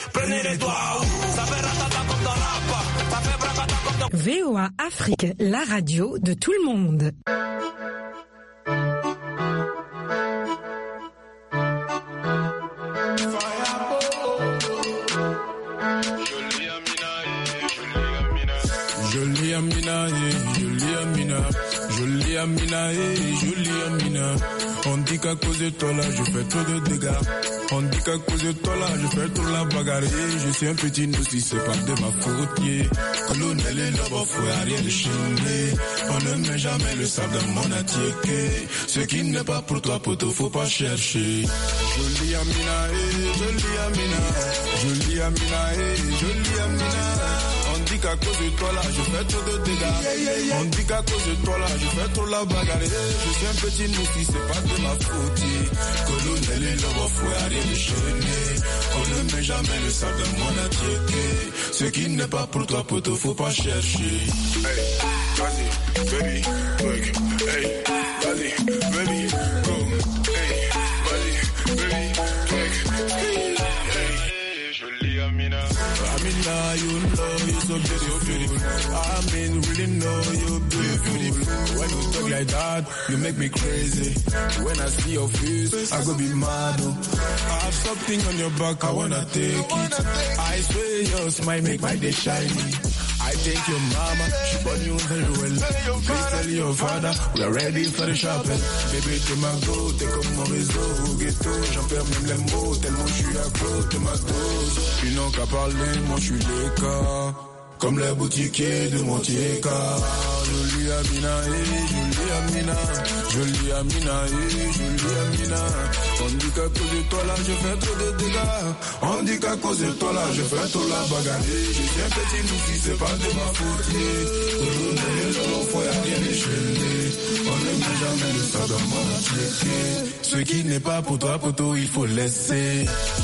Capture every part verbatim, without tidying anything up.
prenez les doigts. Ça fait ratata comme dans rap, ça fait bracata comme dans... V O A Afrique, la radio de tout le monde. Jolie Amina, jolie Amina, jolie Amina, jolie Amina. On dit qu'à cause de toi là, je fais trop de dégâts. On dit qu'à cause de toi là, je fais trop la bagarre. Je suis un petit noussi, c'est pas de ma faute. Colonel et l'homme, faut rien de chiner. On ne met jamais le sable dans mon attiéké. Ce qui n'est pas pour toi, poto, faut pas chercher. Jolie Amina, jolie Amina, jolie Amina, jolie Amina. On dit qu'à cause de toi là, je fais trop de dégâts. Yeah, yeah, yeah. On dit qu'à cause de toi là, je fais trop la bagarre. Je suis un petit noussi, c'est pas de ma faute. Colonel et l'homme, faut rien de chaîner. On ne met jamais le sable dans mon attiéké. Ce qui n'est pas pour toi, poto, faut pas chercher. Hey, vas-y, baby, work. Hey, vas-y, baby, go. Hey, vas-y, baby, work. Hey, jolie Amina. Amina, you know you're so beautiful. I mean, really know you're beautiful. When you talk like that, you make me crazy. When I see your face, I go be mad. I have something on your back, I wanna take it. I swear your smile make my day shiny. I thank your mama, she born you very well. Please tell your father, we are ready for the shopping. Baby, t'es ma go, t'es comme mon réseau. Ghetto, j'en perds même les mots, tellement je suis accro, t'es ma dose. Ils n'ont qu'à parler, moi je suis le cas. Comme les boutiquiers de Montieka. Jolie Amina, eh, jolie Amina. Jolie Amina, eh, jolie Amina. On dit qu'à cause de toi là, je fais trop de dégâts. On dit qu'à cause de toi là, je fais trop la bagarre. Je suis un petit noussi, c'est pas de ma faute. On faut y'a rien déchaîner. On ne met jamais le sable dans mon attiéké. Ce qui n'est pas pour toi, poto, il faut laisser.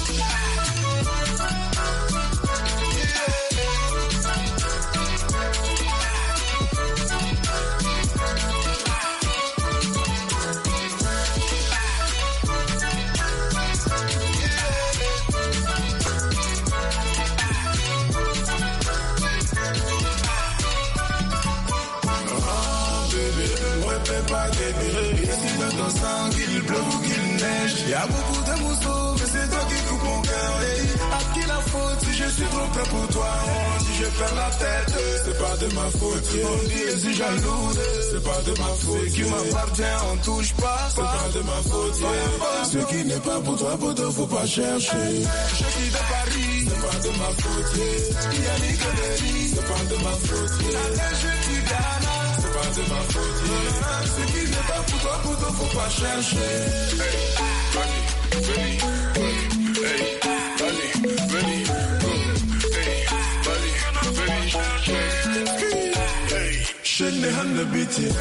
Il y a beaucoup de mousseaux, mais c'est toi qui coupe mon cœur. Hey, à qui la faute si je suis trop près pour toi? Oh, si je perds la tête, c'est pas de ma faute. On dit et si jaloux, c'est pas de ma faute. Ce qui m'appartient, on touche pas, c'est pas de ma faute. Yeah. Ce qui n'est pas pour toi, poto, faut pas chercher. Je quitte de Paris, c'est pas de ma faute. Yeah. Yannick Dery, c'est pas de ma faute. Yeah. Je suis Ghana, c'est pas de ma faute. Yeah. Ce qui n'est pas pour toi, poto, faut pas chercher. Hey. Money, money, money, hey, money, money, go, hey, money, money, hey, shake the hand a bit, yeah.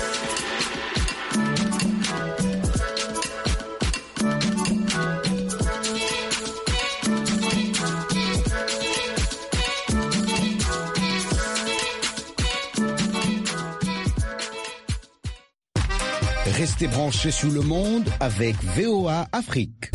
Restez branchés sur le monde avec V O A Afrique.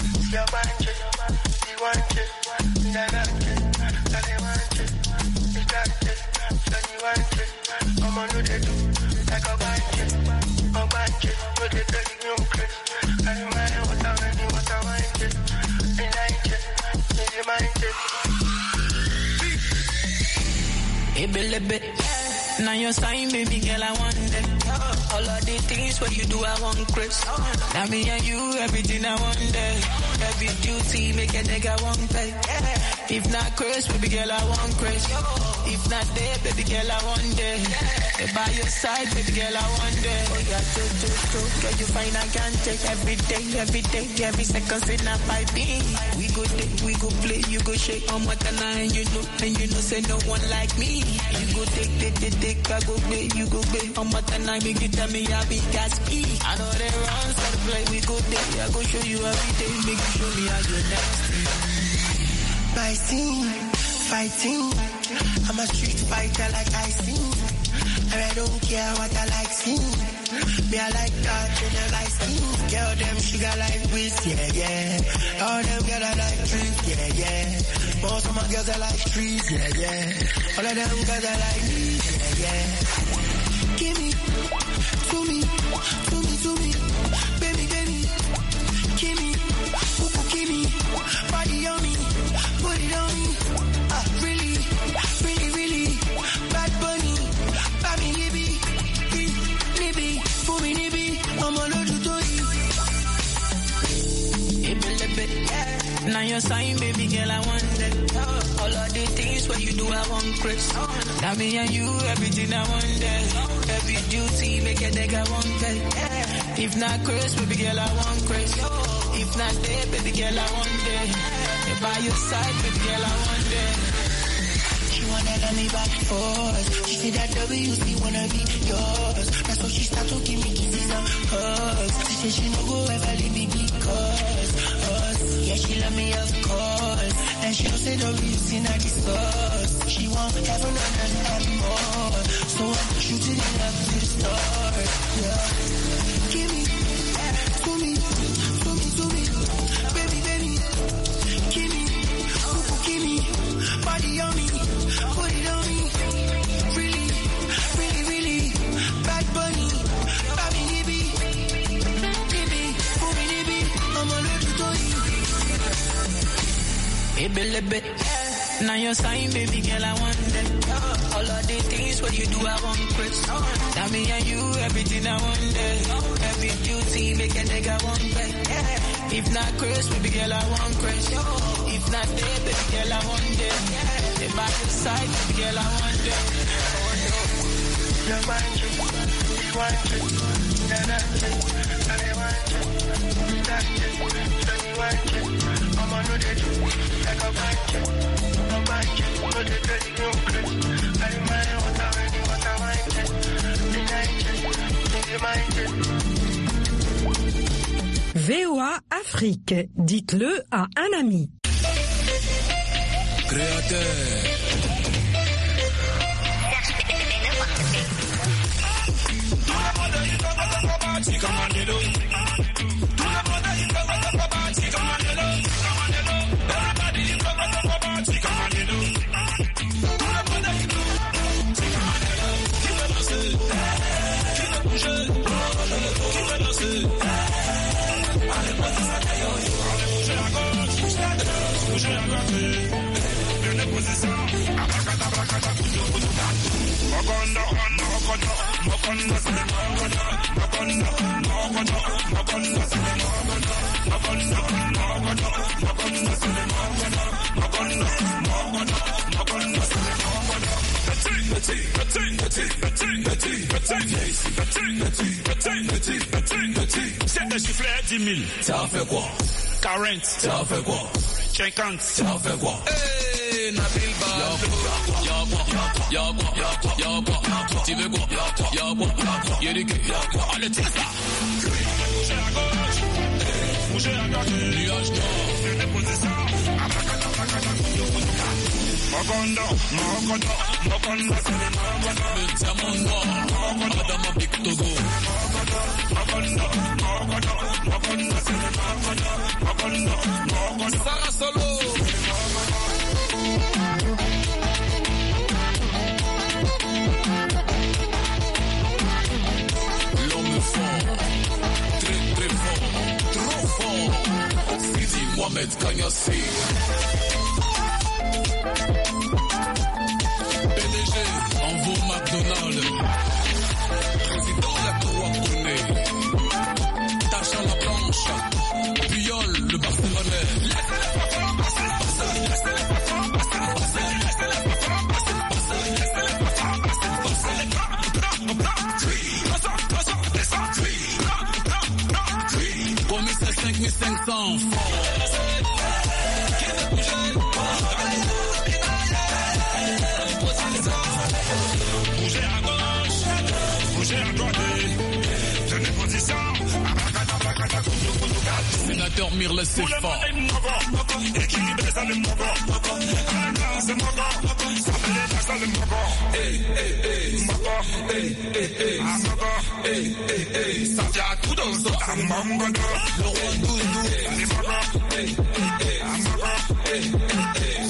Now your sign, baby girl, I want it. All of the things what you do, I want Chris. Now me and you, everything I want there. Every duty, make a nigga want pay. If not Chris, baby girl, I want Chris. If not there, baby girl, I want there. By your side, baby girl, I want there. Oh yeah, do, do, do. Girl, you find I can take every day, every day, every second, say not by me. We go day, we go play, you go shake on what the nine, you know, and you know, say no one like me. You go take, take, take, take, I go play, you go play on what the nine, make you tell me I be gas key. I know they run, so to play, we go day, I go show you every day, make you show me how you're nasty. Fighting, fighting, I'm a street fighter like I sing. And I don't care what I like seeing. Me I like that in the light skin. Girl them sugar like whisk, yeah, yeah. All them girl I like drink, yeah, yeah. Most girls are like trees, yeah, yeah. All of them girls are like me, yeah, yeah. Give me, to me, to me, to me, baby, baby. Give me, ooh, give me, body on me, put it on me. Ah, really, really, really, bad bunny, baby, nibby, nibby, for me, nibby, I'm a little toy. Now your sign, baby girl, I want that. All of the things what you do, I want Chris. Now me and you, everything I want that. Every duty, make a nigga want that. If not Chris, baby girl, I want Chris. If not there, baby girl, I want that. If by your side, baby girl, I want that. She wanna let me back and forth. She said that W C wanna be yours. That's why she start to give me kisses and hugs. She said she no go ever leave me because us. Yeah, she love me of course. And she don't say W C not the source. She want heaven on earth and more. So I'm shooting it up to the stars. Yeah. Give me, to me, to me, to me, baby, baby. Give me, ooh, give me, body on me. Put it on me, really, really, really, bad bunny, baby, nibby, nibby, for me, nibby, I'm a little toy. Hey, baby, now your sign, baby girl, I want that. All of the things what you do, I want Chris. Now me and you, everything I want that. Every duty, make a nigga want that. If not Chris, baby girl, I want Chris. If not there, baby girl, I want that. If by your side, baby girl, I want that. You want you, you want you, you want you, I want you, you want you, you want you. I'm a no dead, like a want you, I want you, no dead, ready, no Chris. I mind what I really what I want you, deny you, you mind you. V O A Afrique, dites-le à un ami. Créateur. C'est de chiffrer dix mille. Ça fait quoi? quarante. Ça fait quoi? cinquante. Ça fait quoi? Hey, Nabil Ba. Y'a quoi? Y'a quoi? Y'a quoi? Tu veux quoi? Y'a quoi? Y'a du cul. Allez, tiens ça. Bougez à gauche. Bougez à gauche. Nuage noir. Une déposition. Mokondo, Mokondo, Mokondo, c'est le Mokondo. Madame Big Togo. Mokondo, Mokondo, Mokondo, c'est le Mokondo. Mokondo, Mokondo. Sarah Solo. L'homme fort, très très fort, trop fort. Sidi Mohamed Kanyasi. P D G, Envo McDonald, président de la Croix Connaît, Tacha la Blanche, Puyol, le Barcelonais. Commissaire cinq mille cinq cents bougez à gauche, bougez à droite, tenez position. Sénateur Mirle Sefa. Équilibré, ça le mogo. C'est mogo. Ça fait les ça le mogo. Hey, hey, hey, mogo. Hey, hey, hey, mogo. Hey, hey, hey, ça vient tout dans le dos. Le roi Doudou. Les mogo. Hey, hey, hey, mogo. Hey, hey, hey.